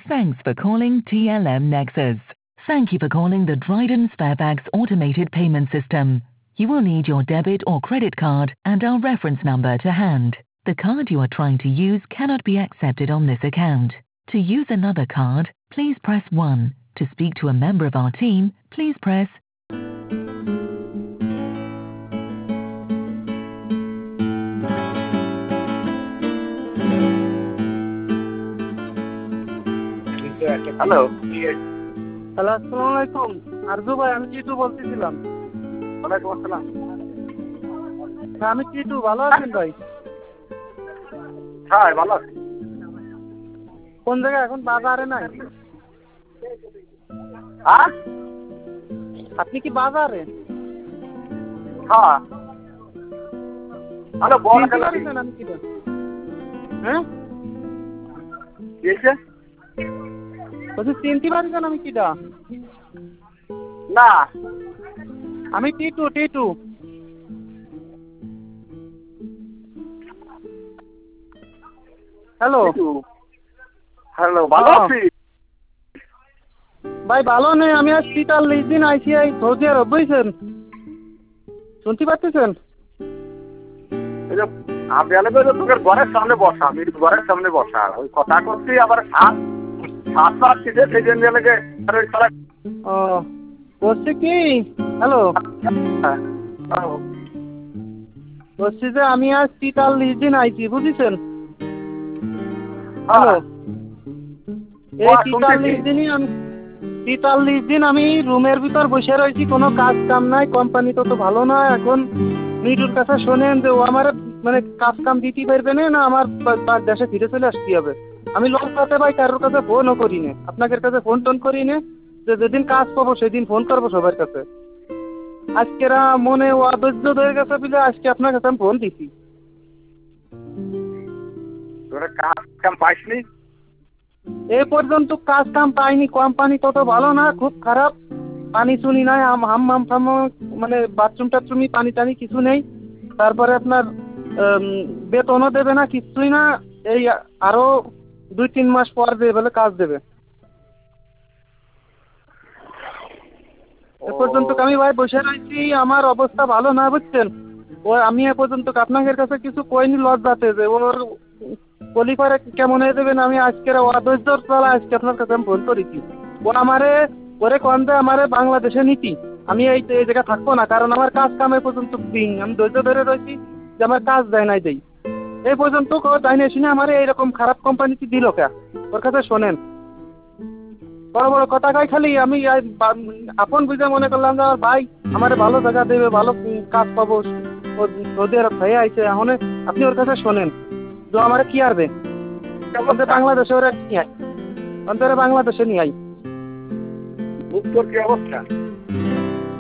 Thanks for calling TLM Nexus. Thank you for calling the Dryden Sparebags automated payment system. You will need your debit or credit card and our reference number to hand. The card you are trying to use cannot be accepted on this account. To use another card, please press 1. To speak to a member of our team, please press hello hello, আসসালামু আলাইকুম। আরজু ভাই, আমি টিটু বলতেছিলাম। ওয়ালাইকুম আসসালাম। আমি টিটু, ভালো আছেন ভাই? হ্যাঁ ভালো আছি। কোন জায়গায়? এখন বাজারে নাই? হ্যাঁ আপনি কি বাজারে? হ্যাঁ হ্যালো বল। চিনতে পারছেন আমি কি? হ্যাঁ বলছি, চিনতে পারছেন আমি কিটা? না আমি টিটু। টিটু হ্যালো হ্যালো, ভালো আছি ভাই। ভালো নেই, আমি আজ 43 দিন আইসিআই সৌদি আরব, বুঝছেন? শুনতে পাচ্ছেন? এই যে আমি আলে তোকে ঘরের সামনে বসা, আমি ঘরের সামনে বসা, ওই কথা করছি। আবার সাত পাচ্ছি যে সেই জন্য লেগে ও বলছি কি, হ্যালো, বলছি যে আমি আজ 43 দিন আইছি, বুঝেছেন? হ্যালো, এই 43 দিন আমি রুমের ভিতর বসে রয়েছি, কোনো কাজ কাম নাই। কোম্পানি তো ভালো না এখন। মিটুর কাছে শোনেন যে ও আমার মানে কাজ কাম দিতে পারবে না, আমার দেশে ফিরে চলে আসতে হবে। আমি লঙ্কাতে ভাই কারোর কাছে ফোনও করি না, আপনাদের কাছে ফোন টোন করি না, যে যেদিন কাজ পাবো সেদিন ফোন করবো সবার কাছে। আজকেরা মনে অধৈর্য হয়ে গেছে বলে আজকে আপনার কাছে আমি ফোন দিছি। তোরা কাজ কাম পাইসনি? এই পর্যন্ত কাজ কাম পাইনি। কোম্পানি তত ভালো না, খুব খারাপ। পানি চুনি নাই, হাম মানে বাথরুম টাথরুমই পানি টানি কিছু নেই। তারপরে আপনার বেতনও দেবে না, কিছুই না। এই আরো 2-3 মাস পর দেবে বলে কাজ দেবে। এ পর্যন্ত আমি ভাই বসে রয়েছি, আমার অবস্থা ভালো না, বুঝছেন? ও আমি এ পর্যন্ত আপনাদের কাছে কিছু কইনি লজ্জাতে, যে ওর কোয়ালিফায়ার কেমন হয়ে দেবেন। আমি আজকের অধৈর্যর ফলে আজকে আপনার কাছে আমি ফোন করেছি। ও ওরে কন্দে আমারে বাংলাদেশে নীতি, আমি এই জায়গায় থাকবো না, কারণ আমার কাজ কামে পর্যন্ত দিন আমি ধৈর্য ধরে রয়েছি যে আমার কাজ দেয় নাই দেই। এই পর্যন্ত তাই না শুনে আমার এইরকম খারাপ কোম্পানিতে দিল কে? ওর কাছে শোনেন, বড় বড় কথা কয় খালি। আমি আপন বুঝে মনে করলাম যে আমার ভাই আমার ভালো জায়গা দেবে, ভালো কাজ পাবো। সৌদি আরব হয়ে আইছে, এখন আপনি ওর কাছে শোনেন যে আমার কি আরবে বাংলাদেশে ওরা কি হয়, অন্তরে বাংলাদেশে নিয়ে আই। তোর কি অবস্থা?